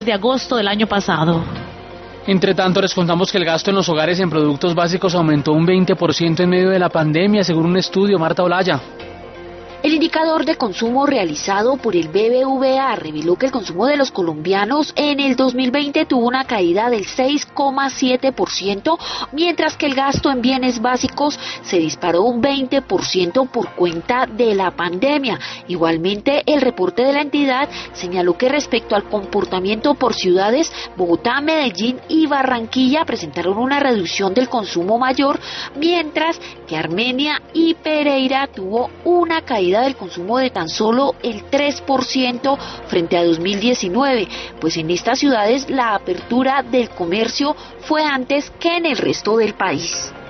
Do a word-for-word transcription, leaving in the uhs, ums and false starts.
de agosto del año pasado. Entre tanto, les contamos que el gasto en los hogares en productos básicos aumentó un veinte por ciento en medio de la pandemia, según un estudio. Marta Olaya. El indicador de consumo realizado por el B B V A reveló que el consumo de los colombianos en el dos mil veinte tuvo una caída del seis coma siete por ciento, mientras que el gasto en bienes básicos se disparó un veinte por ciento por cuenta de la pandemia. Igualmente, el reporte de la entidad señaló que respecto al comportamiento por ciudades, Bogotá, Medellín y Barranquilla presentaron una reducción del consumo mayor, mientras que Armenia y Pereira tuvo una caída del consumo de tan solo el tres por ciento frente a dos mil diecinueve, pues en estas ciudades la apertura del comercio fue antes que en el resto del país.